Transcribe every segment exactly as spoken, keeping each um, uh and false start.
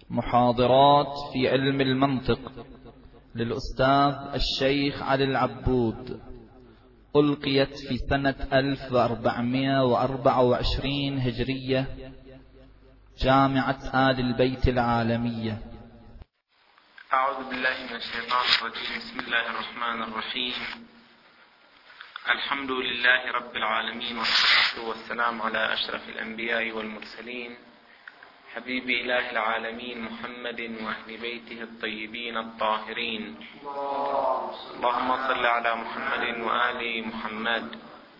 محاضرات في علم المنطق للأستاذ الشيخ علي العبود، ألقيت في سنة ألف وأربعمائة وأربعة وعشرين هجرية، جامعة آل البيت العالمية. أعوذ بالله من الشيطان الرجيم. بسم الله الرحمن الرحيم. الحمد لله رب العالمين، والصلاة والسلام على أشرف الأنبياء والمرسلين، حبيب إله العالمين محمد وأهل بيته الطيبين الطاهرين. اللهم صل على محمد وآل محمد.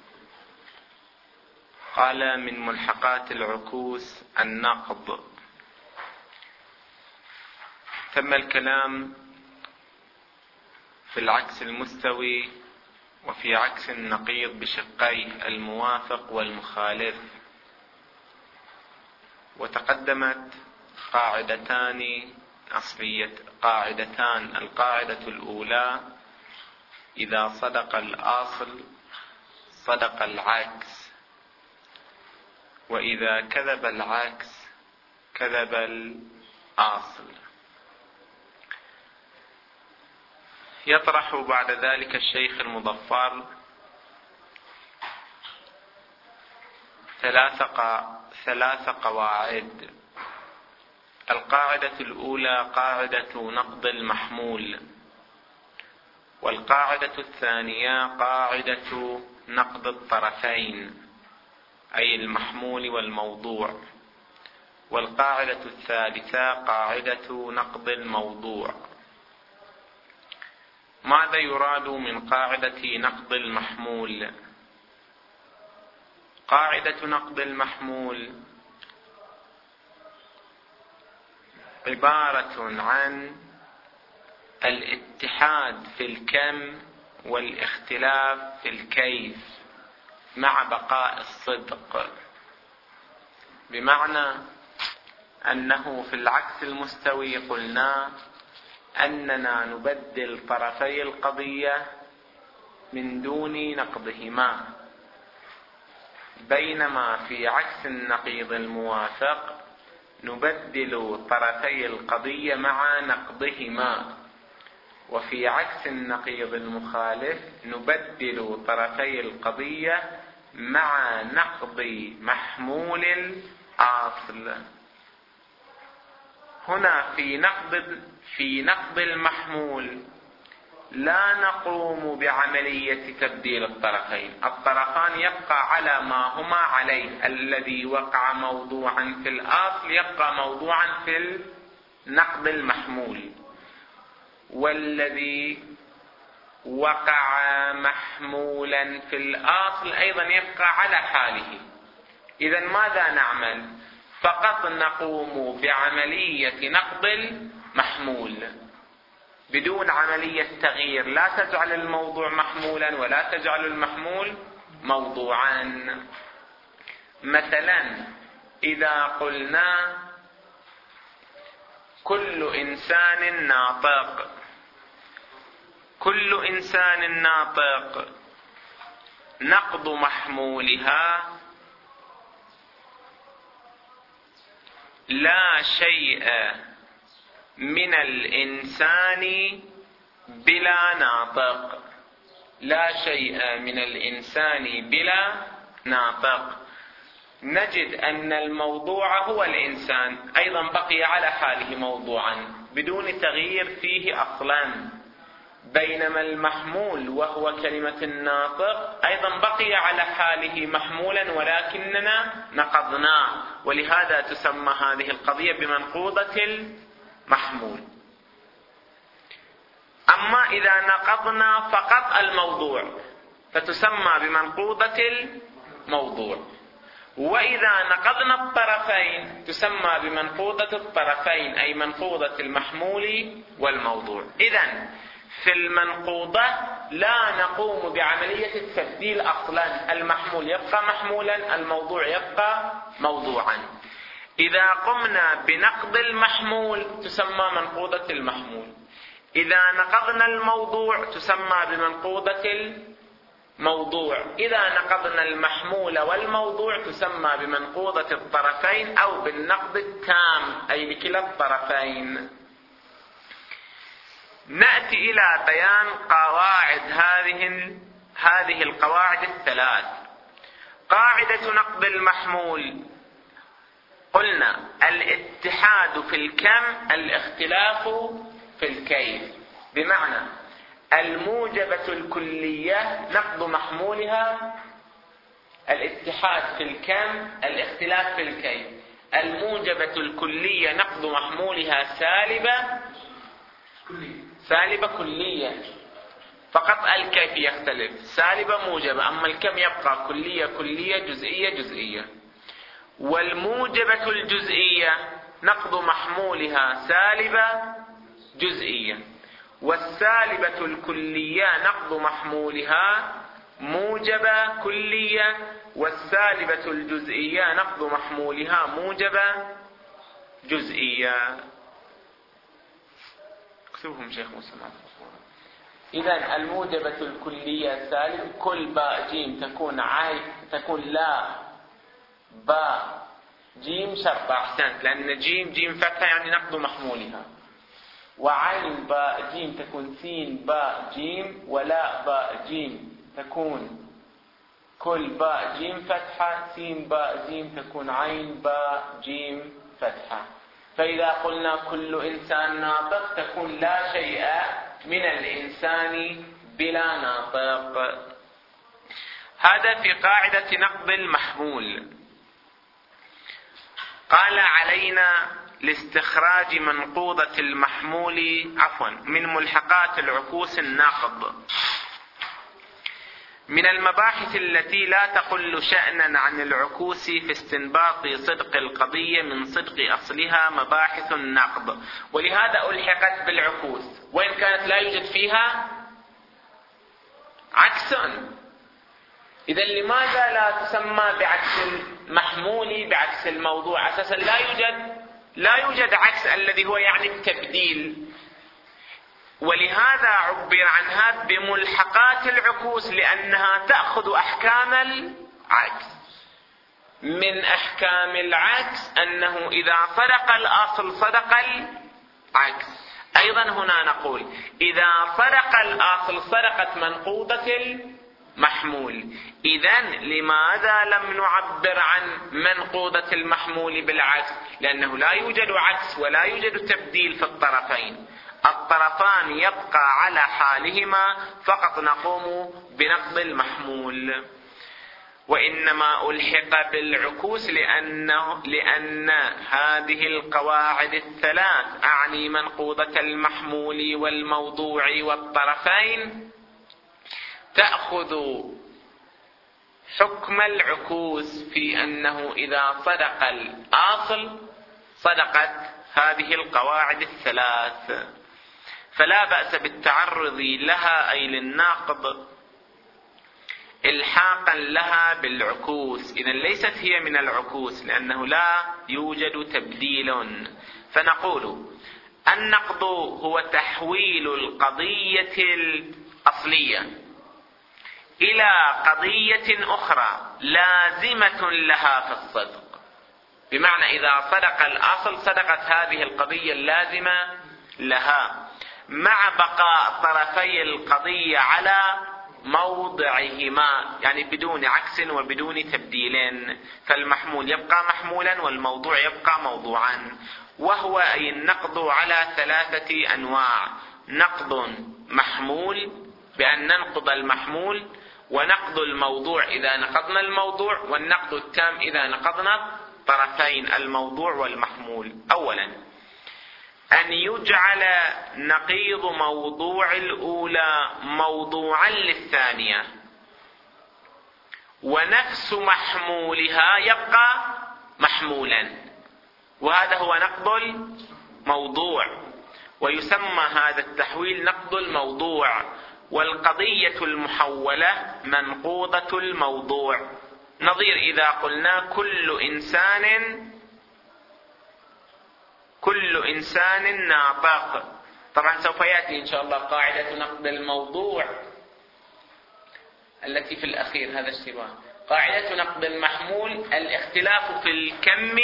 قال من ملحقات العكوس النقض. تم الكلام في العكس المستوي وفي عكس النقيض بشقيه الموافق والمخالف، وتقدمت قاعدتان أصلية قاعدتان. القاعدة الأولى: إذا صدق الأصل صدق العكس، وإذا كذب العكس كذب الأصل. يطرح بعد ذلك الشيخ المظفر ثلاث ثلاث قواعد. القاعدة الأولى قاعدة نقض المحمول، والقاعدة الثانية قاعدة نقض الطرفين أي المحمول والموضوع، والقاعدة الثالثة قاعدة نقض الموضوع. ماذا يراد من قاعدة نقض المحمول؟ قاعدة نقض المحمول عبارة عن الاتحاد في الكم والاختلاف في الكيف مع بقاء الصدق، بمعنى أنه في العكس المستوي قلنا أننا نبدل طرفي القضية من دون نقضهما، بينما في عكس النقيض الموافق نبدل طرفي القضية مع نقضهما، وفي عكس النقيض المخالف نبدل طرفي القضية مع نقض محمول الأصل. هنا في نقض في نقض المحمول لا نقوم بعملية تبديل الطرفين، الطرفان يبقى على ما هما عليه. الذي وقع موضوعا في الأصل يبقى موضوعا في النقض المحمول، والذي وقع محمولا في الأصل أيضا يبقى على حاله. إذن ماذا نعمل؟ فقط نقوم بعملية نقض المحمول بدون عملية تغيير، لا تجعل الموضوع محمولا ولا تجعل المحمول موضوعا. مثلا إذا قلنا كل إنسان ناطق، كل إنسان ناطق، نقض محمولها لا شيء من الإنسان بلا ناطق، لا شيء من الإنسان بلا ناطق. نجد أن الموضوع هو الإنسان، أيضا بقي على حاله موضوعا بدون تغيير فيه أصلا، بينما المحمول وهو كلمة الناطق أيضا بقي على حاله محمولا ولكننا نقضناه، ولهذا تسمى هذه القضية بمنقوضة المحمول. أما إذا نقضنا فقط الموضوع فتسمى بمنقوضة الموضوع، وإذا نقضنا الطرفين تسمى بمنقوضة الطرفين أي منقوضة المحمول والموضوع. إذن في المنقوضة لا نقوم بعملية التبديل أصلا، المحمول يبقى محمولا، الموضوع يبقى موضوعا. إذا قمنا بنقض المحمول تسمى منقوضة المحمول، إذا نقضنا الموضوع تسمى بمنقوضة موضوع. إذا نقضنا المحمول والموضوع تسمى بمنقوضة الطرفين أو بالنقض التام، أي بكلا الطرفين. نأتي إلى بيان قواعد هذه هذه القواعد الثلاث. قاعدة نقض المحمول، قلنا الاتحاد في الكم، الاختلاف في الكيف، بمعنى الموجبة الكلية نقض محمولها الاتحاد في الكم، الاختلاف في الكيف. الموجبة الكلية نقض محمولها سالبة سالبة كلية، فقط الكيف يختلف، سالبة موجبة، أما الكم يبقى كلية كلية، جزئية جزئية. والموجبة الجزئية نقض محمولها سالبة جزئية، والسالبة الكلية نقض محمولها موجبة كلية، والسالبة الجزئية نقض محمولها موجبة جزئية. اكتبهم شيخ موسى. إذا الموجبة الكلية سالب، كل باء جيم تكون عاي تكون لا باء جيم شرطة، أحسنت، لأن جيم جيم فتحة يعني نقض محمولها. وعين باء جيم تكون سين باء جيم، ولا باء جيم تكون كل باء جيم فتحة، سين باء جيم تكون عين باء جيم فتحة. فإذا قلنا كل إنسان ناطق تكون لا شيء من الإنسان بلا ناطق. هذا في قاعدة نقض المحمول. قال علينا لاستخراج منقوضة المحمول عفوا من ملحقات العكوس النقض. من المباحث التي لا تقل شأنا عن العكوس في استنباط صدق القضية من صدق أصلها مباحث النقض، ولهذا ألحقت بالعكوس وإن كانت لا يوجد فيها عكس. إذا لماذا لا تسمى بعكس المحمول بعكس الموضوع؟ أساسا لا يوجد لا يوجد عكس الذي هو يعني التبديل، ولهذا عبر عنها بملحقات العكوس لأنها تأخذ أحكام العكس. من أحكام العكس أنه إذا صدق الأصل صدق العكس. أيضا هنا نقول إذا صدق الأصل صدقت منقوضة المحمول. إذن لماذا لم نعبر عن منقوضة المحمول بالعكس؟ لأنه لا يوجد عكس ولا يوجد تبديل في الطرفين، الطرفان يبقى على حالهما، فقط نقوم بنقض المحمول. وإنما ألحق بالعكوس لأنه لأن هذه القواعد الثلاث أعني منقوضة المحمول والموضوع والطرفين تأخذ حكم العكوس في أنه إذا صدق الأصل صدقت هذه القواعد الثلاث، فلا بأس بالتعرض لها أي للناقض إلحاقا لها بالعكوس. إذن ليست هي من العكوس لأنه لا يوجد تبديل. فنقول النقض هو تحويل القضية الأصلية إلى قضية أخرى لازمة لها في الصدق، بمعنى إذا صدق الأصل صدقت هذه القضية اللازمة لها مع بقاء طرفي القضية على موضعهما، يعني بدون عكس وبدون تبديل. فالمحمول يبقى محمولا والموضوع يبقى موضوعا. وهو أي النقض على ثلاثة أنواع: نقض محمول بأن ننقض المحمول، ونقض الموضوع إذا نقضنا الموضوع، والنقض التام إذا نقضنا طرفين الموضوع والمحمول. أولا أن يجعل نقيض موضوع الأولى موضوعا للثانية، ونفس محمولها يبقى محمولا، وهذا هو نقض الموضوع، ويسمى هذا التحويل نقض الموضوع. والقضية المحولة منقوضة الموضوع، نظير إذا قلنا كل إنسان كل إنسان ناطق. طبعا سوف يأتي إن شاء الله قاعدة نقض الموضوع التي في الأخير هذا اشتباه. قاعدة نقد المحمول الاختلاف في الكم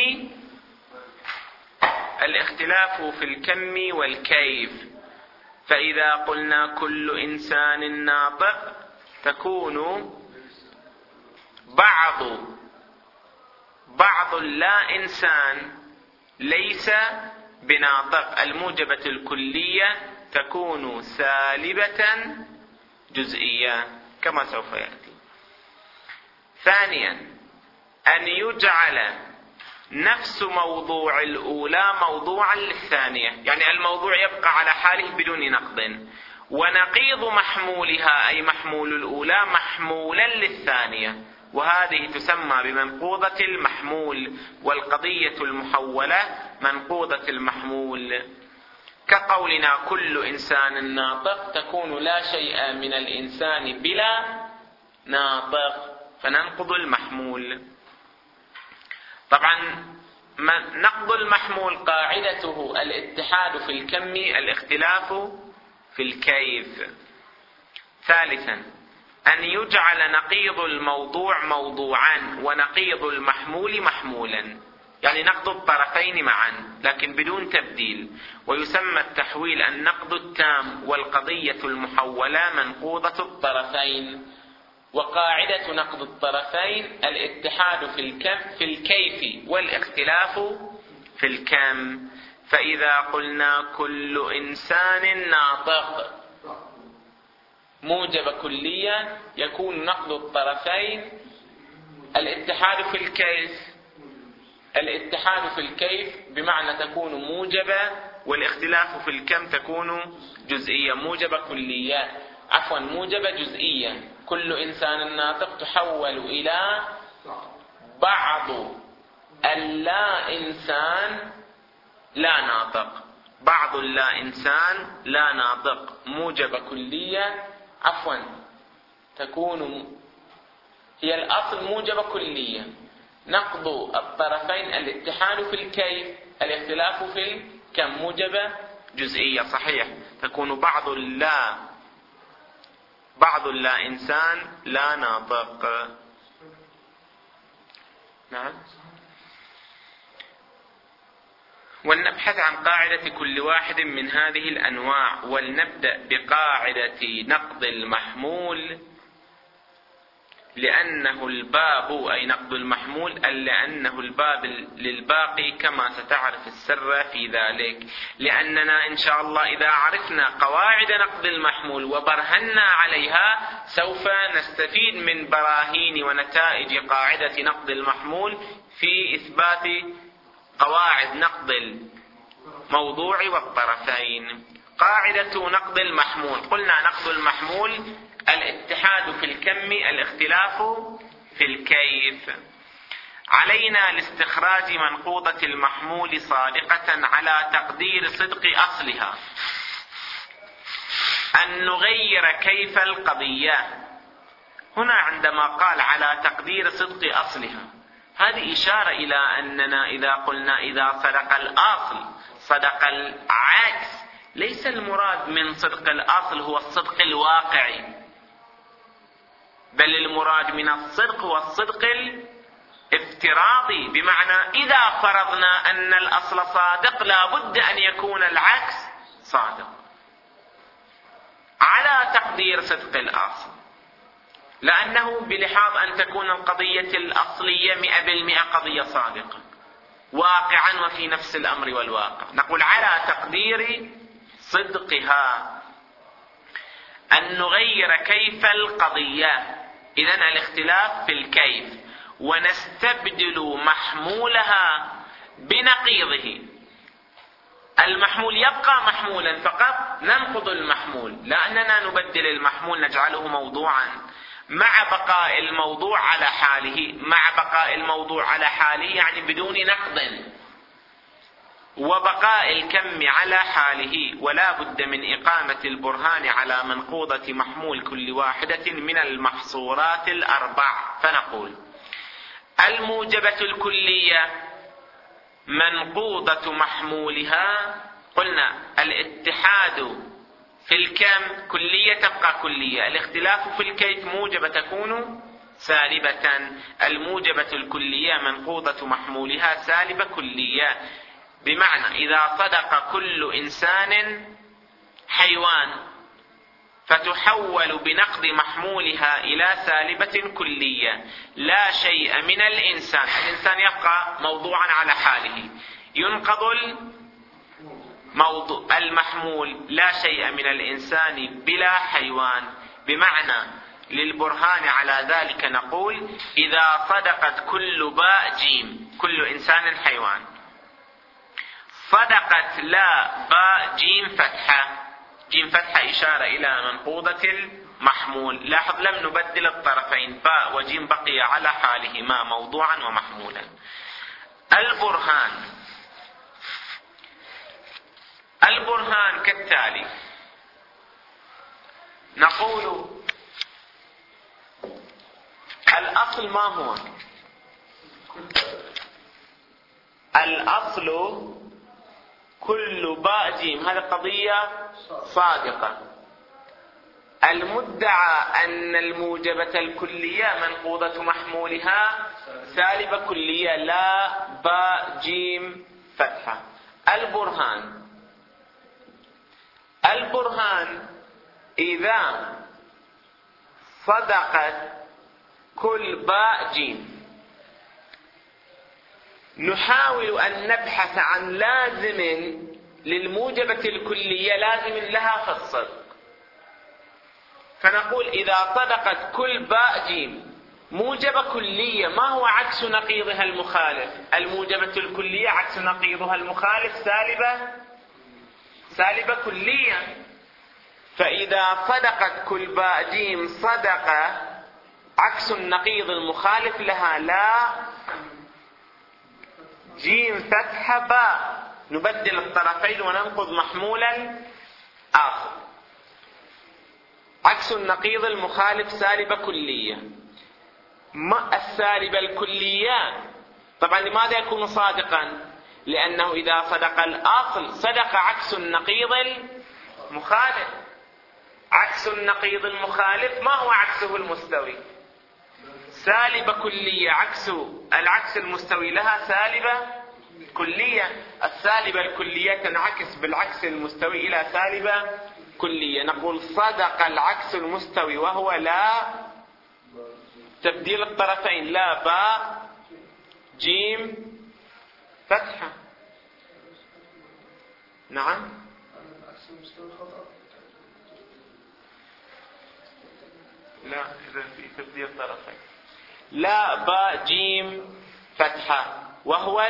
الاختلاف في الكم والكيف. فإذا قلنا كل إنسان ناطق تكون بعض بعض لا إنسان ليس بناطق، الموجبة الكلية تكون سالبة جزئية كما سوف يأتي. ثانيا أن يجعل نفس موضوع الأولى موضوعا للثانية، يعني الموضوع يبقى على حاله بدون نقد، ونقيض محمولها أي محمول الأولى محمولا للثانية، وهذه تسمى بمنقوضة المحمول، والقضية المحولة منقوضة المحمول. كقولنا كل إنسان ناطق تكون لا شيء من الإنسان بلا ناطق، فننقض المحمول. طبعا نقض المحمول قاعدته الاتحاد في الكم الاختلاف في الكيف. ثالثا أن يجعل نقيض الموضوع موضوعا ونقيض المحمول محمولا، يعني نقض الطرفين معا لكن بدون تبديل، ويسمى التحويل النقض التام، والقضية المحولة منقوضة الطرفين. وقاعدة نقض الطرفين الاتحاد في الكم في الكيف والاختلاف في الكم. فإذا قلنا كل إنسان ناطق موجب كلية يكون نقض الطرفين الاتحاد في الكيف. الاتحاد في الكيف بمعنى تكون موجبة، والاختلاف في الكم تكون جزئية. موجبة كلية عفوا موجبة جزئية. كل إنسان ناطق تحول إلى بعض اللا إنسان لا ناطق، بعض اللا إنسان لا ناطق موجبة كلية عفوا تكون هي الأصل موجبة كلية. نقض الطرفين الاتحاد في الكيف، الاختلاف في الكم موجبة جزئية. صحيح، تكون بعض اللا بعض اللا إنسان لا ناطق. نعم. ولنبحث عن قاعدة كل واحد من هذه الأنواع، ولنبدأ بقاعدة نقض المحمول، لأنه الباب أي نقض المحمول لأنه الباب للباقي كما ستعرف السر في ذلك. لأننا إن شاء الله إذا عرفنا قواعد نقض المحمول وبرهنا عليها سوف نستفيد من براهين ونتائج قاعدة نقض المحمول في إثبات قواعد نقض الموضوع والطرفين. قاعدة نقض المحمول، قلنا نقض المحمول الاتحاد في الكم الاختلاف في الكيف. علينا لاستخراج منقوضة المحمول صادقة على تقدير صدق أصلها أن نغير كيف القضية. هنا عندما قال على تقدير صدق أصلها، هذه إشارة إلى أننا إذا قلنا إذا صدق الأصل صدق العكس، ليس المراد من صدق الأصل هو الصدق الواقعي، بل المراد من الصدق هو الصدق الافتراضي، بمعنى إذا فرضنا أن الأصل صادق لا بد أن يكون العكس صادق على تقدير صدق الأصل، لأنه بلحاظ أن تكون القضية الأصلية مئة بالمئة قضية صادقة واقعا وفي نفس الأمر والواقع. نقول على تقدير صدقها أن نغير كيف القضية، إذن الاختلاف في الكيف، ونستبدل محمولها بنقيضه. المحمول يبقى محمولا فقط، ننقض المحمول، لأننا نبدل المحمول نجعله موضوعا مع بقاء الموضوع على حاله. مع بقاء الموضوع على حاله يعني بدون نقض، وبقاء الكم على حاله، ولا بد من إقامة البرهان على منقوضة محمول كل واحدة من المحصورات الأربع. فنقول الموجبة الكلية منقوضة محمولها، قلنا الاتحاد في الكم كلية تبقى كلية، الاختلاف في الكيف موجبة تكون سالبة، الموجبة الكلية منقوضة محمولها سالبة كلية. بمعنى إذا صدق كل إنسان حيوان فتحول بنقض محمولها إلى سالبة كلية. لا شيء من الإنسان، الإنسان يبقى موضوعا على حاله، ينقض الموضوع المحمول لا شيء من الإنسان بلا حيوان. بمعنى للبرهان على ذلك نقول إذا صدقت كل باء جيم كل إنسان حيوان، صدقت لا باء جيم فتحة، جيم فتحة إشارة إلى منقوضة المحمول. لاحظ لم نبدل الطرفين، باء وجيم بقي على حالهما موضوعا ومحمولا. البرهان البرهان كالتالي: نقول الأصل ما هو؟ الأصل كل باء جيم، هذا قضية صادقة. المدعى أن الموجبة الكلية منقوضة محمولها سالبة كلية لا باء جيم فتحة. البرهان البرهان إذا صدقت كل باء جيم نحاول أن نبحث عن لازم للموجبة الكلية، لازم لها في الصدق، فنقول إذا صدقت كل باء جيم موجبة كلية، ما هو عكس نقيضها المخالف؟ الموجبة الكلية عكس نقيضها المخالف سالبة سالبة كلية. فإذا صدقت كل باء جيم صدق عكس النقيض المخالف لها لا جيم فتحة باء، نبدل الطرفين وننقض محمولا آخر. عكس النقيض المخالف سالبة كلية. ما السالبة الكلية؟ طبعا لماذا يكون صادقا؟ لأنه إذا صدق الأصل صدق عكس النقيض المخالف. عكس النقيض المخالف ما هو عكسه المستوي؟ سالبة كلية، عكس العكس المستوي لها سالبة كلية. السالبة الكلية تنعكس بالعكس المستوي إلى سالبة كلية. نقول صدق العكس المستوي وهو لا، تبديل الطرفين، لا باء جيم فتحة. نعم، لا إذا في تبديل طرفين، لا باء جيم فتحة، وهو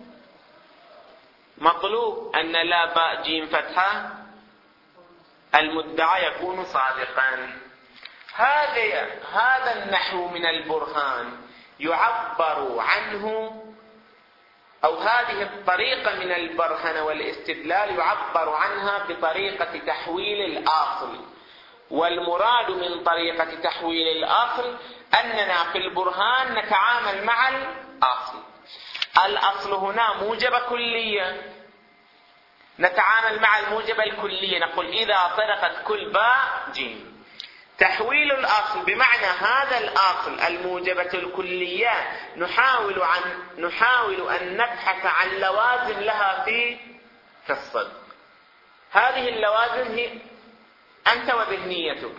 المطلوب أن لا باء جيم فتحة المدعى يكون صادقا. هذا هذا النحو من البرهان يعبر عنه، أو هذه الطريقة من البرهنة والاستدلال يعبر عنها بطريقة تحويل الأصل. والمراد من طريقة تحويل الأصل أننا في البرهان نتعامل مع الأصل. الأصل هنا موجبة كلية، نتعامل مع الموجبة الكلية، نقول إذا صدقت كل باء جيم. تحويل الأصل بمعنى هذا الأصل الموجبة الكلية نحاول عن نحاول أن نبحث عن لوازم لها في في الصدق. هذه اللوازم هي أنت وذهنيتك،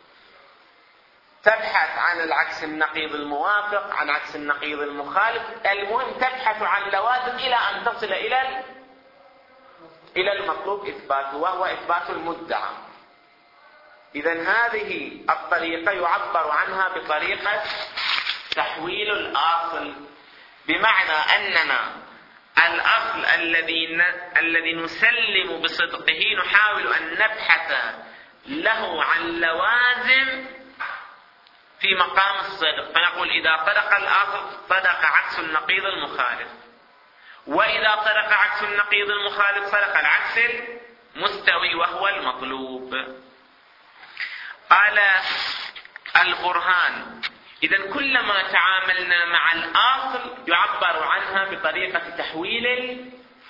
تبحث عن العكس النقيض الموافق، عن عكس النقيض المخالف، المهم تبحث عن لوازم إلى أن تصل إلى إلى المطلوب إثباته، وهو إثبات المدعى. إذن هذه الطريقة يعبر عنها بطريقة تحويل الأصل، بمعنى أننا الأصل الذي الذي نسلم بصدقه نحاول أن نبحث له عن لوازم في مقام الصدق، فنقول إذا صدق الأصل صدق عكس النقيض المخالف، وإذا صدق عكس النقيض المخالف صدق العكس المستوي وهو المطلوب. قال البرهان: إذن كلما تعاملنا مع الأصل يعبر عنها بطريقة تحويل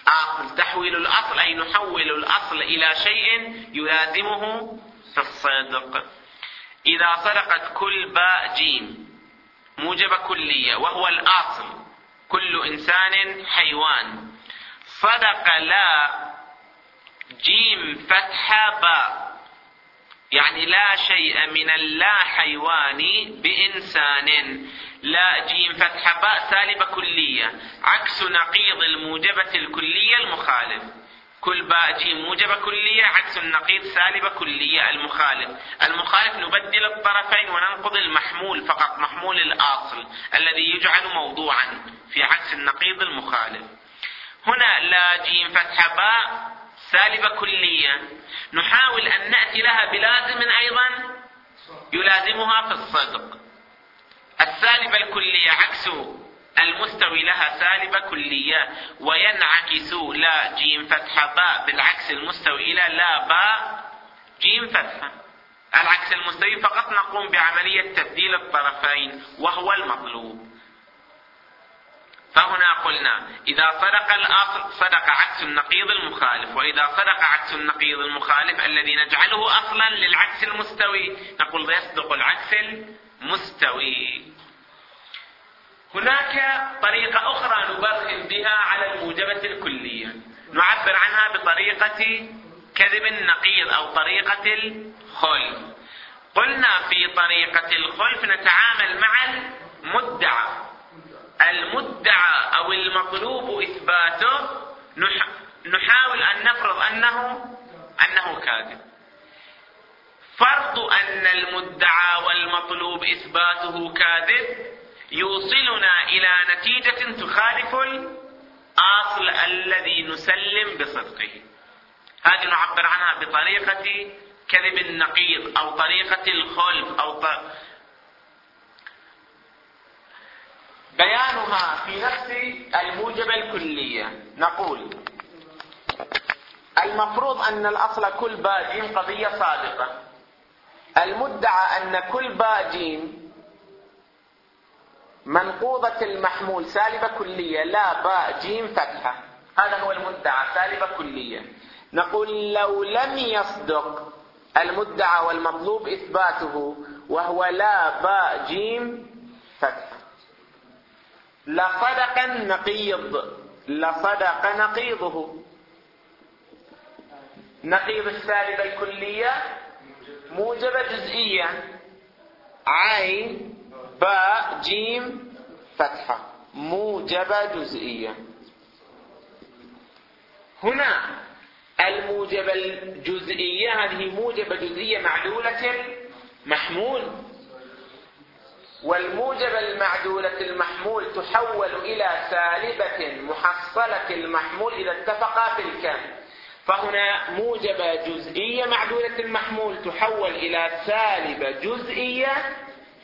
آصل. تحويل الأصل أي نحول الأصل إلى شيء يلازمه في الصدق. إذا صدقت كل باء جيم موجبة كلية وهو الأصل كل إنسان حيوان، صدق لا جيم فتحة باء، يعني لا شيء من اللا حيواني بإنسان. لا جيم فتحة باء سالبة كلية، عكس نقيض الموجبة الكلية المخالف. كل باء جيم موجبة كلية عكس النقيض سالبة كلية المخالف. المخالف نبدل الطرفين وننقض المحمول فقط، محمول الأصل الذي يجعل موضوعا في عكس النقيض المخالف. هنا لا جيم فتحة باء سالبة كلية، نحاول أن نأتي لها بلازم أيضا يلازمها في الصدق. السالبة الكلية عكس المستوي لها سالبة كلية، وينعكس لا جيم فتحة باء بالعكس المستوي إلى لا باء جيم فتحة. العكس المستوي فقط نقوم بعملية تبديل الطرفين وهو المطلوب. فهنا قلنا إذا صدق الأصل صدق عكس النقيض المخالف، وإذا صدق عكس النقيض المخالف الذي نجعله أصلا للعكس المستوي نقول يصدق العكس المستوي. هناك طريقة أخرى نبرهن بها على الموجبة الكلية، نعبر عنها بطريقة كذب النقيض أو طريقة الخلف. قلنا في طريقة الخلف نتعامل مع المدعى. المدعى أو المطلوب إثباته نحاول أن نفرض أنه أنه كاذب. فرض أن المدعى والمطلوب إثباته كاذب يوصلنا إلى نتيجة تخالف الأصل الذي نسلم بصدقه. هذه نعبر عنها بطريقة كذب النقيض أو طريقة الخلف أو ط... بيانها في نفس الموجبة الكلية. نقول المفروض أن الأصل كل باء جيم قضية صادقة، المدعى أن كل باء جيم منقوضة المحمول سالبة كلية لا باء جيم فتحة، هذا هو المدعى سالبة كلية. نقول لو لم يصدق المدعى والمطلوب إثباته وهو لا باء جيم فتحة لصدق النقيض، لصدق نقيضه. نقيض السالبة الكلية موجبة جزئية عين باء جيم فتحة موجبة جزئية. هنا الموجبة الجزئية هذه موجبة جزئية معدولة المحمول، والموجبة المعدولة المحمول تحول إلى سالبة محصلة المحمول إذا اتفقا في الكم. فهنا موجبة جزئية معدولة المحمول تحول إلى سالبة جزئية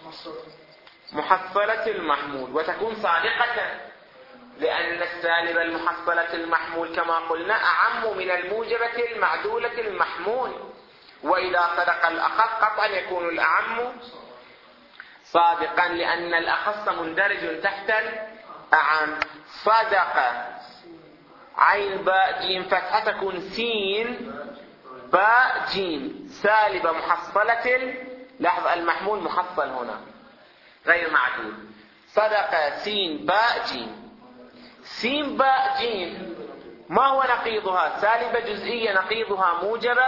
محصلة المحمول وتكون صادقة، لأن السالبة المحصلة المحمول كما قلنا أعم من الموجبة المعدولة المحمول، وإذا صدق الأخص قطعا يكون الأعم صادقا لأن الأخص مندرج تحت الأعم. صدق عين باء جيم فتحة تكون سين باء جيم سالبة محصلة، لاحظ المحمول محصل هنا غير معدول. صدق سين باء جيم، سين باء جيم ما هو نقيضها؟ سالبة جزئية نقيضها موجبة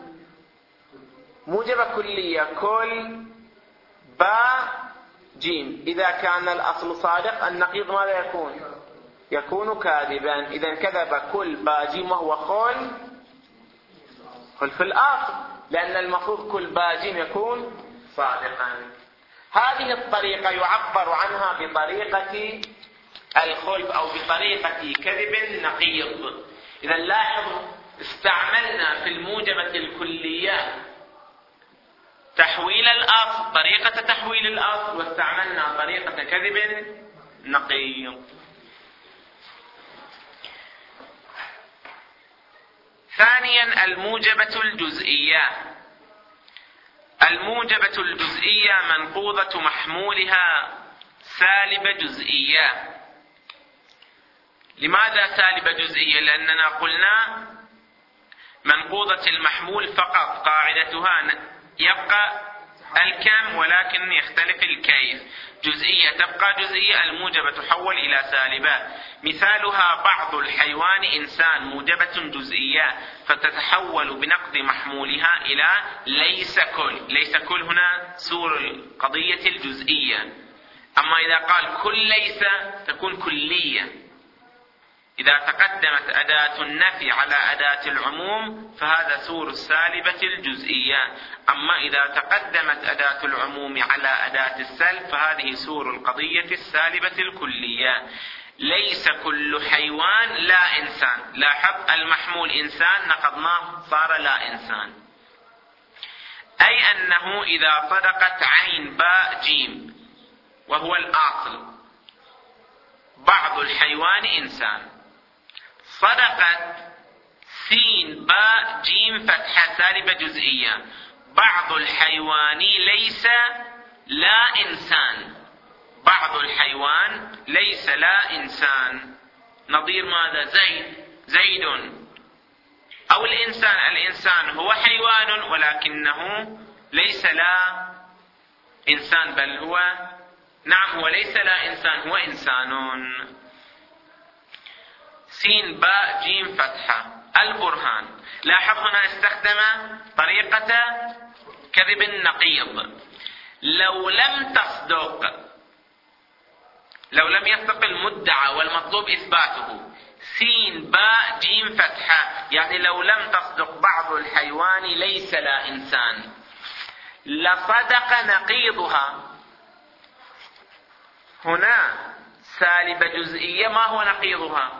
موجبة كلية كل باء جيم. إذا كان الأصل صادق النقيض ماذا يكون؟ يكون كاذبا. إذا كذب كل باء جيم وهو خل خل في الأصل، لأن المفروض كل باء جيم يكون صادقا. هذه الطريقة يعبر عنها بطريقة الخلف أو بطريقة كذب النقيض. إذا لاحظوا استعملنا في الموجبة الكلية تحويل الأصل، طريقة تحويل الأصل، واستعملنا طريقة كذب نقيض. ثانيا الموجبة الجزئية. الموجبة الجزئية منقوضة محمولها سالبة جزئية. لماذا سالبة جزئية؟ لأننا قلنا منقوضة المحمول فقط قاعدتها يبقى الكم ولكن يختلف الكيف. جزئية تبقى جزئية، الموجبة تحول إلى سالبة. مثالها بعض الحيوان إنسان، موجبة جزئية فتتحول بنقض محمولها إلى ليس كل. ليس كل هنا سور القضية الجزئية. أما إذا قال كل ليس تكون كلية. إذا تقدمت أداة النفي على أداة العموم فهذا سور السالبة الجزئية. أما إذا تقدمت أداة العموم على أداة السلب فهذه سور القضية السالبة الكلية. ليس كل حيوان لا إنسان. لاحظ المحمول إنسان نقضناه صار لا إنسان. أي أنه إذا صدقت عين باء جيم وهو الأصل بعض الحيوان إنسان، صدقت سين باء جيم فتحة سالبة جزئية بعض الحيوان ليس لا إنسان. بعض الحيوان ليس لا إنسان نظير ماذا؟ زيد زيد. أو الإنسان، الإنسان هو حيوان ولكنه ليس لا إنسان، بل هو نعم هو ليس لا إنسان، هو إنسان. سين باء جيم فتحة. البرهان، لاحظ هنا استخدم طريقة كذب النقيض. لو لم تصدق، لو لم يصدق المدعى والمطلوب إثباته سين باء جيم فتحة، يعني لو لم تصدق بعض الحيوان ليس لا إنسان، لصدق نقيضها. هنا سالبة جزئية، ما هو نقيضها؟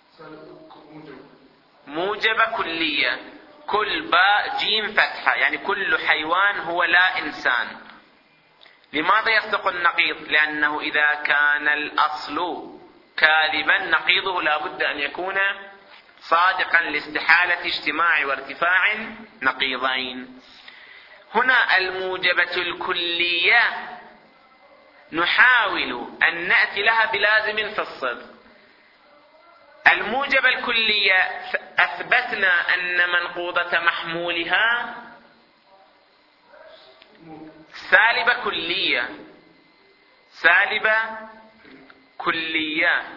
موجبة كلية. كل باء جيم فتحة يعني كل حيوان هو لا إنسان. لماذا يصدق النقيض؟ لأنه إذا كان الأصل كاذبا نقيضه لا بد أن يكون صادقا لاستحالة اجتماع وارتفاع نقيضين. هنا الموجبة الكلية نحاول أن نأتي لها بلازم في الصدق. الموجبة الكلية أثبتنا أن منقوضة محمولها سالبة كلية. سالبة كلية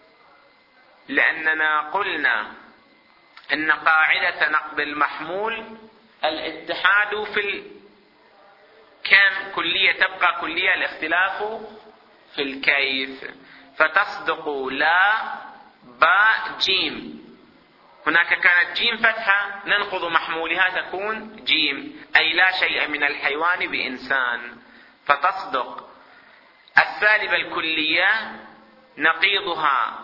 لأننا قلنا أن قاعدة نقض المحمول الاتحاد في الكم، كلية تبقى كلية، الاختلاف في الكيف. فتصدق لا باء جيم. هناك كانت جيم فتحة ننقض محمولها تكون جيم، أي لا شيء من الحيوان بإنسان، فتصدق السالبة الكلية نقيضها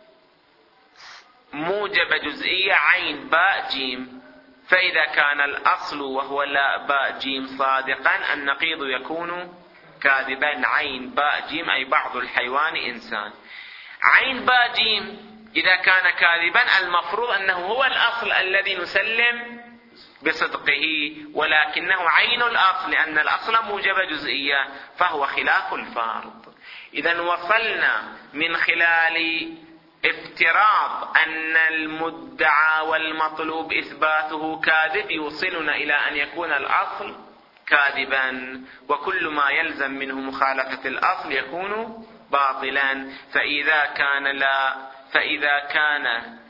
موجبة جزئية عين باء جيم. فإذا كان الأصل وهو لا باء جيم صادقا النقيض يكون كاذبا عين باء جيم أي بعض الحيوان إنسان. عين باء جيم إذا كان كاذبا المفروض أنه هو الأصل الذي نسلم بصدقه، ولكنه عين الأصل لأن الأصل موجبة جزئية فهو خلاف الفارض. إذا وصلنا من خلال افتراض أن المدعى والمطلوب إثباته كاذب يوصلنا إلى أن يكون الأصل كاذبا، وكل ما يلزم منه مخالفة الأصل يكون باطلا. فإذا كان لا فإذا كان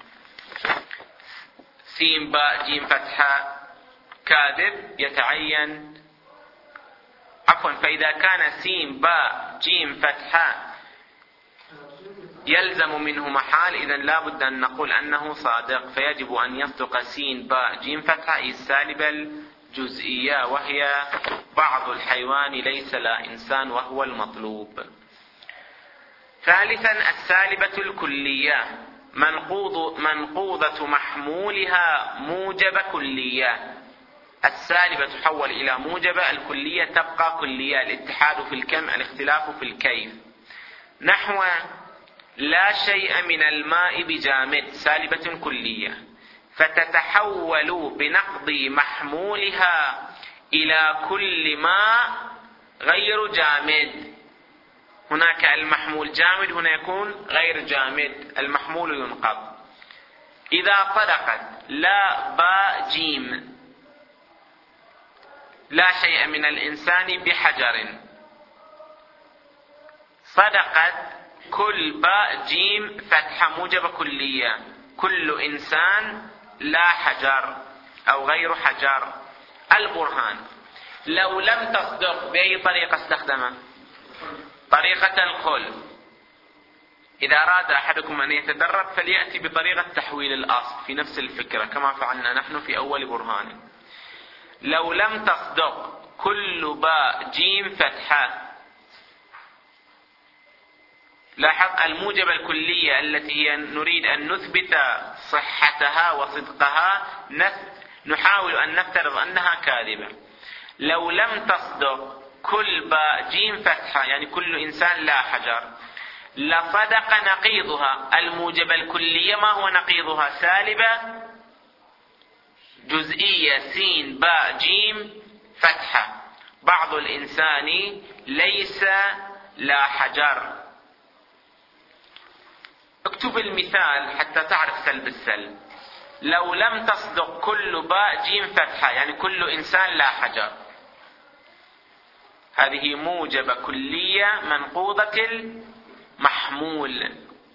سين باء جيم فتحة كاذب يتعين عفوا فإذا كان سين باء جيم فتحة يلزم منه محال، إذا لا بد أن نقول أنه صادق، فيجب أن يصدق سين باء جيم فتحة السالبة الجزئية وهي بعض الحيوان ليس لا إنسان وهو المطلوب. ثالثا السالبة الكلية منقوض منقوضة محمولها موجبة كلية. السالبة تحول إلى موجبة، الكلية تبقى كلية، الاتحاد في الكم الاختلاف في الكيف. نحو لا شيء من الماء بجامد سالبة كلية، فتتحول بنقض محمولها إلى كل ماء غير جامد. هناك المحمول جامد، هنا يكون غير جامد، المحمول ينقض. إذا صدقت لا باء جيم لا شيء من الإنسان بحجر، صدقت كل باء جيم فتحة موجبة كلية، كل إنسان لا حجر أو غير حجر. البرهان: لو لم تصدق بأي طريقة استخدمها؟ طريقة الخل. إذا أراد أحدكم أن يتدرب فليأتي بطريقة تحويل الأصل في نفس الفكرة كما فعلنا نحن في أول برهان. لو لم تصدق كل باء جيم فتحة، لاحظ الموجبة الكلية التي هي نريد أن نثبت صحتها وصدقها نحاول أن نفترض أنها كاذبة. لو لم تصدق كل باء جيم فتحة يعني كل إنسان لا حجر، لصدق نقيضها الموجبة الكلية. ما هو نقيضها؟ سالبة جزئية سين باء جيم فتحة، بعض الإنسان ليس لا حجر. اكتب المثال حتى تعرف سلب السلب. لو لم تصدق كل باء جيم فتحة يعني كل إنسان لا حجر، هذه موجبة كلية منقوضة المحمول.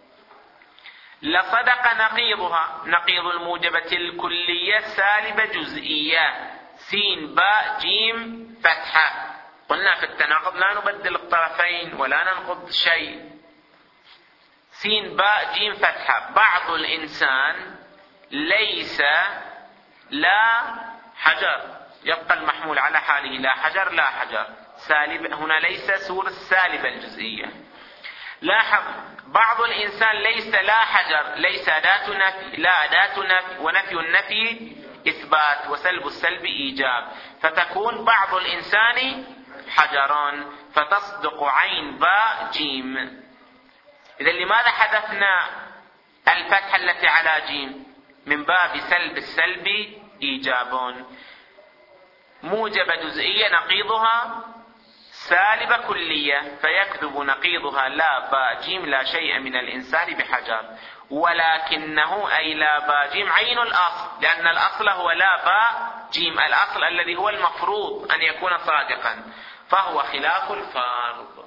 لصدق نقيضها، نقيض الموجبة الكلية سالبة جزئية سين باء جيم فتحة. قلنا في التناقض لا نبدل الطرفين ولا ننقض شيء. سين باء جيم فتحة، بعض الإنسان ليس لا حجر، يبقى المحمول على حاله لا حجر لا حجر سالب. هنا ليس سور السالبة الجزئية. لاحظ بعض الإنسان ليس لا حجر، ليس أداة نفي، لا أداة نفي، ونفي النفي إثبات وسلب السلب إيجاب، فتكون بعض الإنسان حجران، فتصدق عين باء جيم. إذا لماذا حذفنا الفتحة التي على جيم؟ من باب سلب السلب إيجاب. موجبة جزئية نقيضها سالبة كلية، فيكذب نقيضها لا باء جيم لا شيء من الإنسان بحجر، ولكنه أي لا باء جيم عين الأصل، لأن الأصل هو لا باء جيم، الأصل الذي هو المفروض أن يكون صادقا، فهو خلاف الفرض.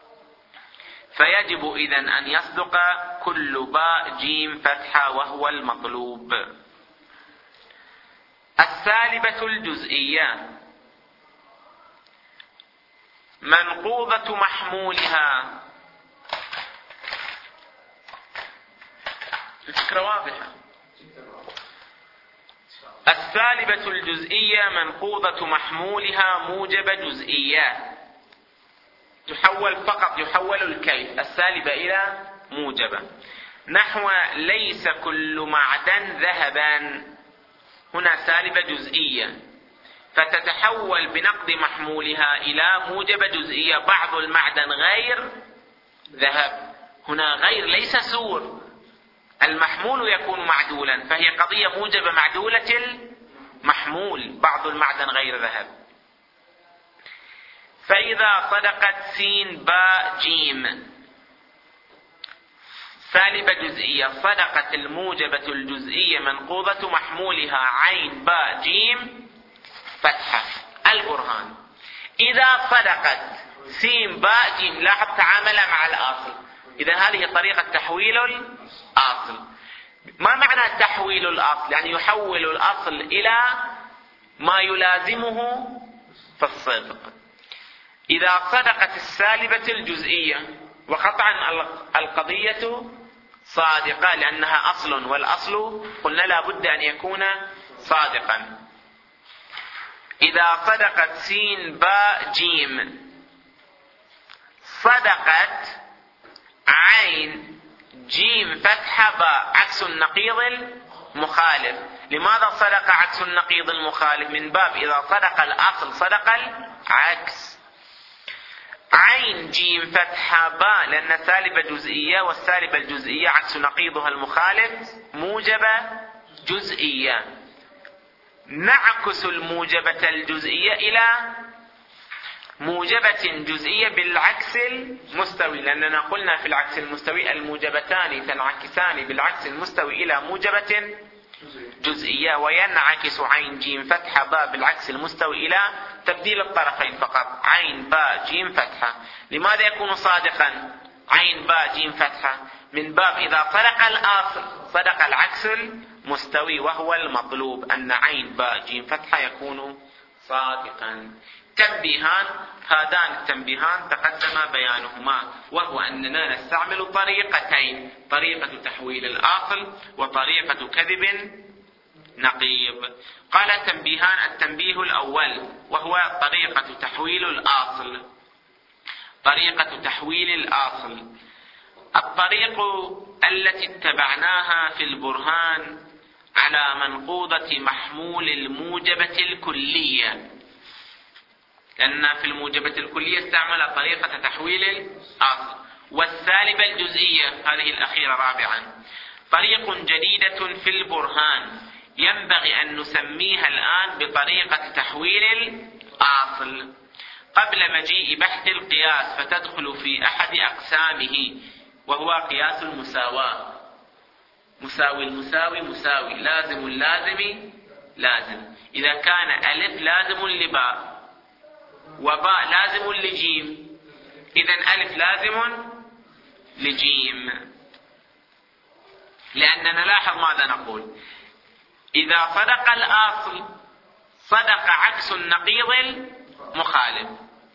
فيجب إذن أن يصدق كل باء جيم فتحة وهو المطلوب. السالبة الجزئية منقوضة محمولها. الفكرة واضحة. السالبة الجزئية منقوضة محمولها موجبة جزئية، تحول فقط، يحول الكيف السالبة إلى موجبة. نحو ليس كل معدن ذهبا، هنا سالبة جزئية، فتتحول بنقد محمولها إلى موجبة جزئية. بعض المعدن غير ذهب، هنا غير ليس سور، المحمول يكون معدولا، فهي قضية موجبة معدولة المحمول، بعض المعدن غير ذهب. فإذا صدقت سين باء جيم سالبة جزئية، صدقت الموجبة الجزئية منقوضة محمولها عين باء جيم فتحة. البرهان: إذا صدقت سين باء جيم، لاحظ تعامل مع الأصل، إذا هذه طريقة تحويل الأصل. ما معنى تحويل الأصل؟ يعني يحول الأصل إلى ما يلازمه في الصدق. إذا صدقت السالبة الجزئية، وقطعا القضية صادقة لأنها أصل، والأصل قلنا لا بد أن يكون صادقا. إذا صدقت سين باء جيم، صدقت عين جيم فتحة باء، عكس النقيض المخالف. لماذا صدق عكس النقيض المخالف؟ من باب إذا صدق الأصل صدق العكس. عين جيم فتحة باء لأن سالبة جزئية، والسالبة الجزئية عكس نقيضها المخالف موجبة جزئية. نعكس الموجبة الجزئية إلى موجبة جزئية بالعكس المستوي، لأننا قلنا في العكس المستوي الموجبتان تنعكسان بالعكس المستوي إلى موجبة جزئية، وينعكس عين جيم فتحة باء بالعكس المستوي إلى تبديل الطرفين فقط، عين باء جيم فتحة. لماذا يكون صادقا عين باء جيم فتحة؟ من باب إذا صدق الأصل صدق العكس المستوي، وهو المطلوب أن عين باء جيم فتحة يكون صادقا. تنبيهان، هذان التنبيهان تقدم بيانهما، وهو أننا نستعمل طريقتين، طريقة تحويل الأصل وطريقة كذب نقيض. قال تنبيهان: التنبيه الأول وهو طريقة تحويل الأصل. طريقة تحويل الأصل، الطريق التي اتبعناها في البرهان على منقوضة محمول الموجبة الكلية، لأن في الموجبة الكلية استعمل طريقة تحويل الأصل، والسالبة الجزئية هذه الأخيرة رابعا. طريق جديدة في البرهان ينبغي أن نسميها الآن بطريقة تحويل الأصل قبل مجيء بحث القياس، فتدخل في أحد أقسامه، وهو قياس المساواة. مساوي المساوي مساوي، لازم اللازم لازم. إذا كان ألف لازم لباء وباء لازم لجيم، إذن ألف لازم لجيم. لأننا نلاحظ ماذا نقول: إذا صدق الأصل صدق عكس النقيض المخالف،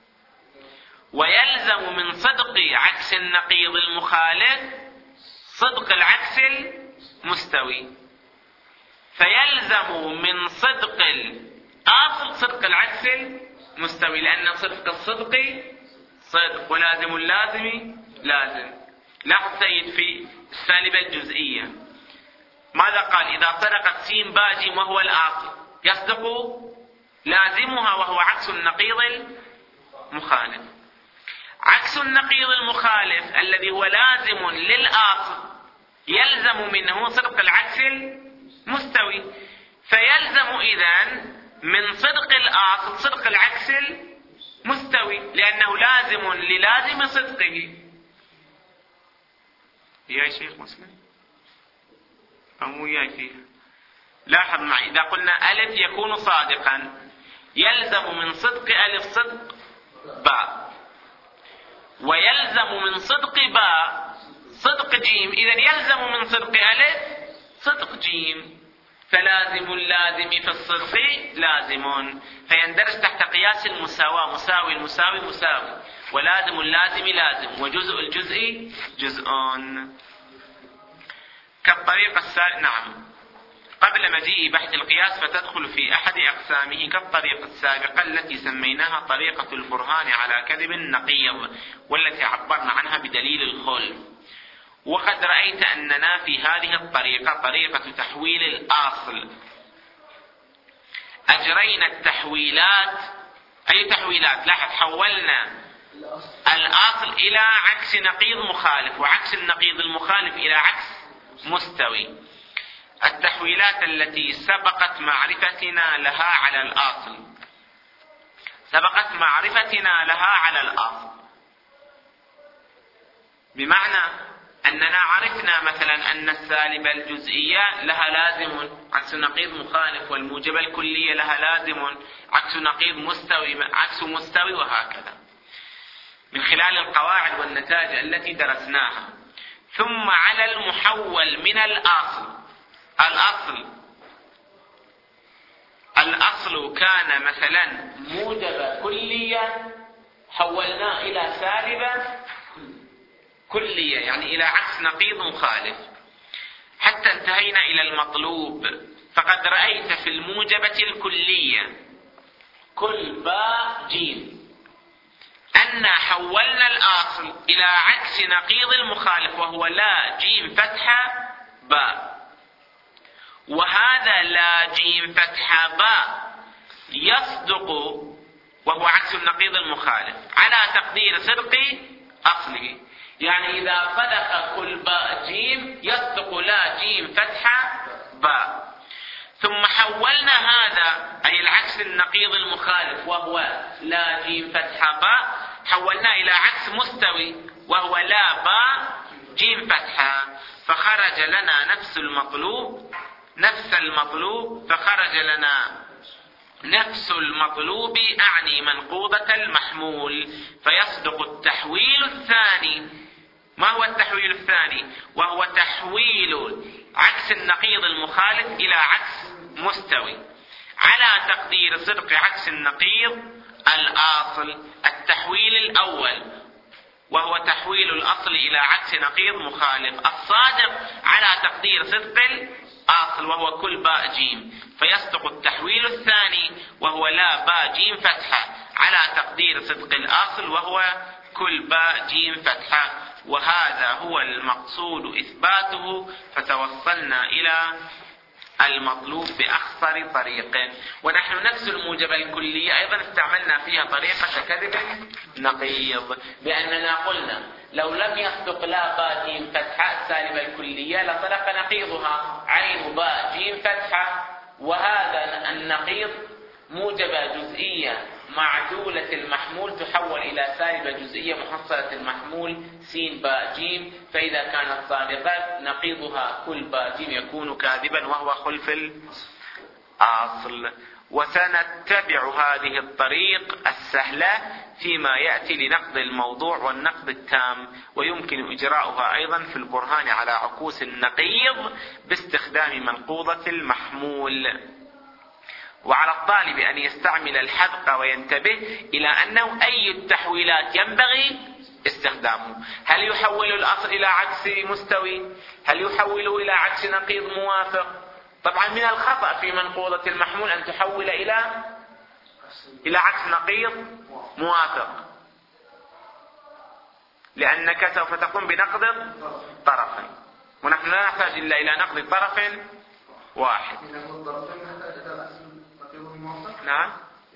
ويلزم من صدق عكس النقيض المخالف صدق العكس المستوي، فيلزم من صدق الأصل صدق العكس المستوي، لأن صدق الصدق صدق ولازم اللازم لازم. لاحظ سيد في السالبة الجزئية ماذا قال؟ إذا صدقت سين باء جيم وهو الأصل يصدق لازمها وهو عكس النقيض المخالف. عكس النقيض المخالف الذي هو لازم للأصل يلزم منه صدق العكس المستوي، فيلزم إذن من صدق الأصل صدق العكس المستوي، لأنه لازم للازم صدقه. يا شيخ مسلم أو يا فيه، لاحظ معي، إذا قلنا ألف يكون صادقا يلزم من صدق ألف صدق باء، ويلزم من صدق باء صدق جيم، إذن يلزم من صدق ألف صدق جيم، فلازم اللازم في الصدق لازم، فيندرج تحت قياس المساواة، مساوي المساوي مساوي، ولازم اللازم لازم، وجزء الجزء جزء. كالطريقة السابقة، نعم، قبل مجيء بحث القياس فتدخل في أحد أقسامه كالطريقة السابقة التي سميناها طريقة البرهان على كذب نقيض، والتي عبرنا عنها بدليل الخلف. وقد رأيت أننا في هذه الطريقة طريقة تحويل الأصل أجرينا التحويلات. أي تحويلات؟ لاحظ، حولنا الأصل إلى عكس نقيض مخالف، وعكس النقيض المخالف إلى عكس مستوي. التحويلات التي سبقت معرفتنا لها على الأصل سبقت معرفتنا لها على الأصل بمعنى أننا عرفنا مثلا أن السالبة الجزئية لها لازم عكس نقيض مخالف، والموجبة الكلية لها لازم عكس نقيض مستوي عكس مستوي، وهكذا من خلال القواعد والنتائج التي درسناها. ثم على المحول من الأصل، الأصل الأصل كان مثلا موجبة كلية حولناه إلى سالبة كلية، يعني إلى عكس نقيض مخالف، حتى انتهينا إلى المطلوب. فقد رأيت في الموجبة الكلية كل باء جيم أن حولنا الأصل إلى عكس نقيض المخالف، وهو لا جيم فتحة باء، وهذا لا جيم فتحة باء يصدق وهو عكس النقيض المخالف على تقدير صدق أصله، يعني إذا صدق كل باء جيم يصدق لا جيم فتحة باء. ثم حولنا هذا أي العكس النقيض المخالف وهو لا جيم فتحة باء، حولناه إلى عكس مستوي وهو لا باء جيم فتحة، فخرج لنا نفس المطلوب نفس المطلوب فخرج لنا نفس المطلوب أعني منقوضة المحمول، فيصدق التحويل الثاني. ما هو التحويل الثاني؟ وهو تحويل عكس النقيض المخالف إلى عكس مستوي على تقدير صدق عكس النقيض الأصل. التحويل الأول وهو تحويل الأصل إلى عكس نقيض مخالف، الصادق على تقدير صدق الأصل وهو كل باء جيم، فيصدق التحويل الثاني وهو لا باء جيم فتحة على تقدير صدق الأصل وهو كل باء جيم فتحة، وهذا هو المقصود إثباته، فتوصلنا إلى المطلوب بأخصر طريق. ونحن نفس الموجبة الكلية أيضا استعملنا فيها طريقة كذب نقيض، بأننا قلنا لو لم يصدق لا باء جيم فتحة السالبة الكلية لصدق نقيضها عين باء جيم فتحة، وهذا النقيض موجبة جزئية معدولة المحمول تحول إلى سالبة جزئية محصلة المحمول سين باء جيم، فإذا كانت صادقة نقيضها كل باء جيم يكون كاذبا وهو خلف الأصل. وسنتبع هذه الطريق السهلة فيما يأتي لنقد الموضوع والنقد التام، ويمكن إجراؤها أيضا في البرهان على عكوس النقيض باستخدام منقوضة المحمول. وعلى الطالب أن يستعمل الحذق وينتبه إلى أنه أي التحويلات ينبغي استخدامه. هل يحول الأصل إلى عكس مستوي؟ هل يحوله إلى عكس نقيض موافق؟ طبعا من الخطأ في منقوضة المحمول أن تحول إلى إلى عكس نقيض موافق، لأنك سوف تقوم بنقد طرفين، ونحن لا نحتاج إلا إلى نقد طرف واحد. نعم،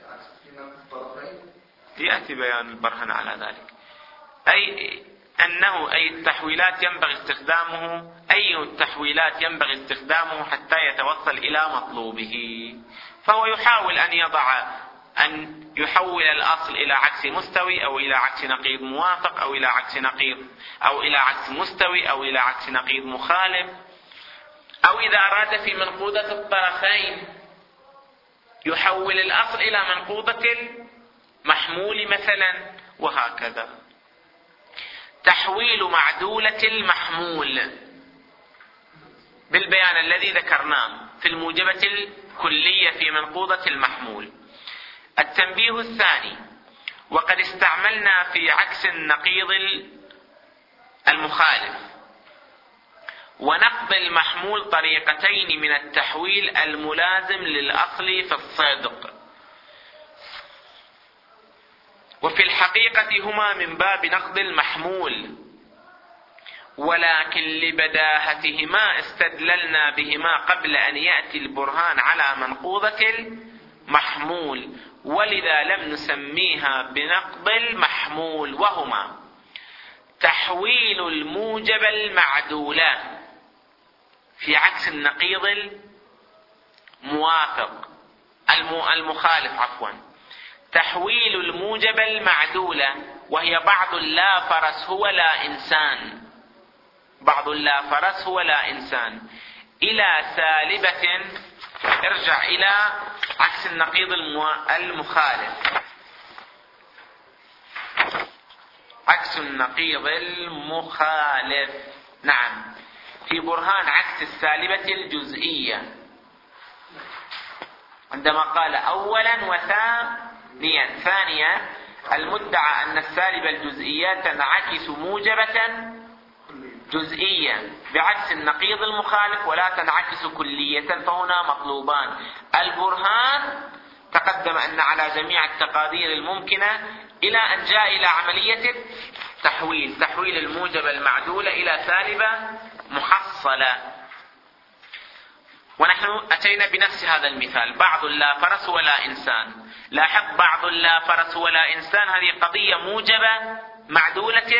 يأتي بيان البرهان على ذلك. أي أنه أي التحويلات ينبغي استخدامه أي التحويلات ينبغي استخدامه حتى يتوصل إلى مطلوبه. فهو يحاول أن يضع أن يحول الأصل إلى عكس مستوي أو إلى عكس نقيض موافق أو إلى عكس نقيض أو إلى عكس مستوي أو إلى عكس نقيض مخالف، أو إذا أراد في منقوضة الطرفين يحول الأصل إلى منقوضة المحمول مثلا، وهكذا. تحويل معدولة المحمول بالبيان الذي ذكرناه في الموجبة الكلية في منقوضة المحمول. التنبيه الثاني: وقد استعملنا في عكس النقيض المخالف ونقض المحمول طريقتين من التحويل الملازم للأصل في الصدق، وفي الحقيقة هما من باب نقض المحمول، ولكن لبداهتهما استدللنا بهما قبل أن يأتي البرهان على منقوضة المحمول، ولذا لم نسميها بنقض المحمول، وهما تحويل الموجب المعدولة في عكس النقيض الموافق المخالف عفوا تحويل الموجب المعدولة، وهي بعض لا فرس هو لا إنسان بعض لا فرس هو لا إنسان إلى سالبة، ارجع إلى عكس النقيض المخالف عكس النقيض المخالف نعم، في برهان عكس السالبة الجزئية، عندما قال أولا وثانيا. ثانيا: المدعى أن السالبة الجزئية تنعكس موجبة جزئية بعكس النقيض المخالف ولا تنعكس كلية، فهنا مطلوبان. البرهان تقدم أن على جميع التقادير الممكنة إلى أن جاء إلى عملية تحويل تحويل الموجبة المعدولة إلى سالبة محصلة. ونحن أتينا بنفس هذا المثال: بعض لا فرس ولا إنسان. لاحظ، بعض لا فرس ولا إنسان هذه قضية موجبة معدولة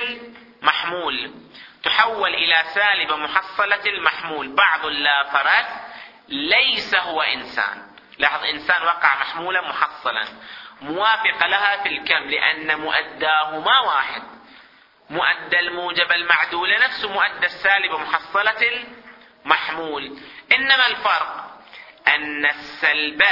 المحمول تحول إلى سالبة محصلة المحمول. بعض لا فرس ليس هو إنسان. لاحظ، إنسان وقع محمولا محصلا، موافق لها في الكم لأن مؤداهما واحد. مؤدى الموجب المعدول نفس مؤدى السالب محصلة المحمول، إنما الفرق أن السلب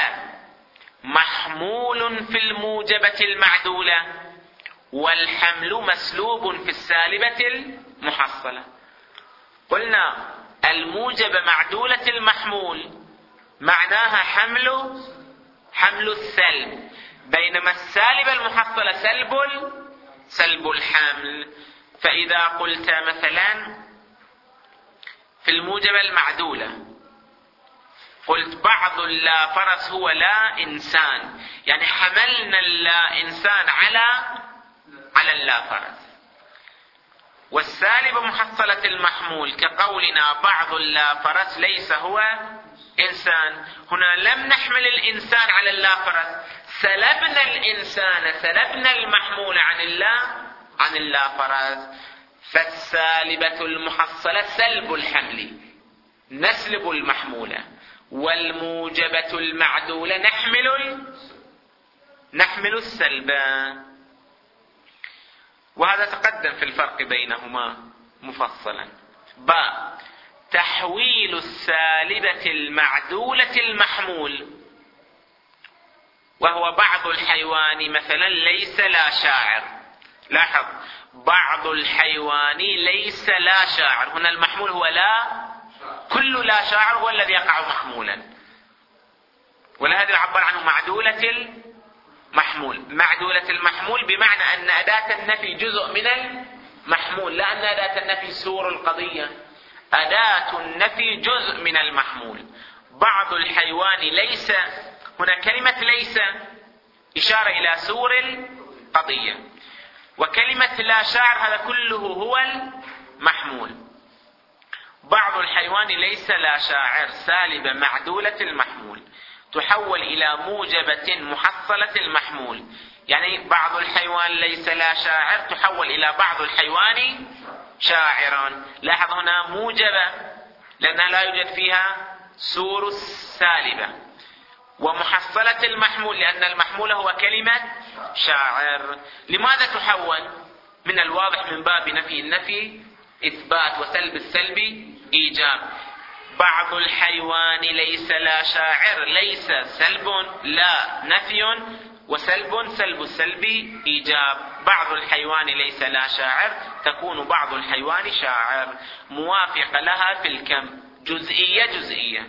محمول في الموجبة المعدولة، والحمل مسلوب في السالبة المحصلة. قلنا الموجب معدولة المحمول معناها حمل حمل السلب، بينما السالب المحصلة سلب سلب الحمل. فإذا قلت مثلا في الموجبة المعدولة قلت بعض اللا فرس هو لا إنسان، يعني حملنا اللا إنسان على على اللا فرس. والسالب محصلة المحمول كقولنا بعض اللا فرس ليس هو إنسان، هنا لم نحمل الإنسان على اللا فرس، سلبنا الإنسان، سلبنا المحمول عن اللا عن اللا فرس. فالسالبة المحصلة سلب الحمل، نسلب المحمولة، والموجبة المعدولة نحمل نحمل السلبة. وهذا تقدم في الفرق بينهما مفصلا. باء تحويل السالبة المعدولة المحمول، وهو بعض الحيوان مثلا ليس لا شاعر. لاحظ، بعض الحيوان ليس لا شاعر، هنا المحمول هو لا، كل لا شاعر هو الذي يقع محمولا، ولهذا يعبر عنه معدولة المحمول. معدولة المحمول بمعنى أن أداة النفي جزء من المحمول، لا أن أداة النفي سور القضية. أداة النفي جزء من المحمول. بعض الحيوان ليس، هنا كلمة ليس إشارة إلى سور القضية، وكلمة لا شاعر هذا كله هو المحمول. بعض الحيوان ليس لا شاعر سالبة معدولة المحمول تحول إلى موجبة محصلة المحمول، يعني بعض الحيوان ليس لا شاعر تحول إلى بعض الحيوان شاعرا. لاحظ هنا موجبة لأنها لا يوجد فيها سور السالبة، ومحصلة المحمول لأن المحمول هو كلمة شاعر. لماذا تحول؟ من الواضح من باب نفي النفي إثبات، وسلب السلب إيجاب. بعض الحيوان ليس لا شاعر، ليس سلب لا نفي، وسلب سلب السلب إيجاب. بعض الحيوان ليس لا شاعر تكون بعض الحيوان شاعر، موافق لها في الكم، جزئية جزئية،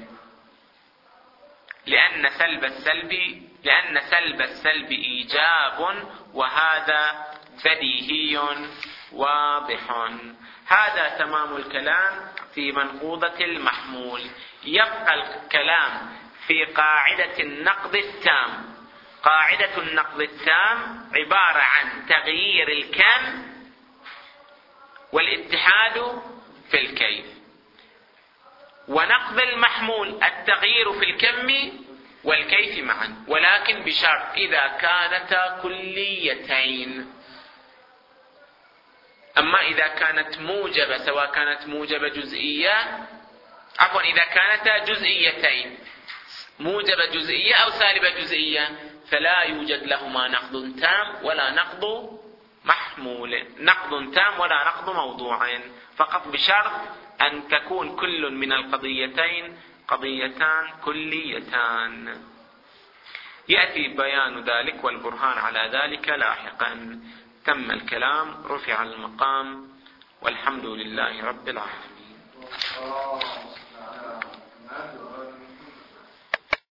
لأن سلب السلب لأن سلب السلب إيجاب، وهذا بديهي واضح. هذا تمام الكلام في منقوضة المحمول. يبقى الكلام في قاعدة النقض التام. قاعدة النقض التام عبارة عن تغيير الكم والاتحاد في الكيف، ونقض المحمول التغيير في الكم والكيف معا، ولكن بشرط إذا كانتا كليتين. أما إذا كانت موجبة، سواء كانت موجبة جزئية، عفوا إذا كانتا جزئيتين، موجبة جزئية أو سالبة جزئية، فلا يوجد لهما نقض تام ولا نقض محمول، نقض تام ولا نقض موضوع، فقط بشرط أن تكون كل من القضيتين قضيتان كليتان. يأتي بيان ذلك والبرهان على ذلك لاحقا. تم الكلام، رفع المقام، والحمد لله رب العالمين.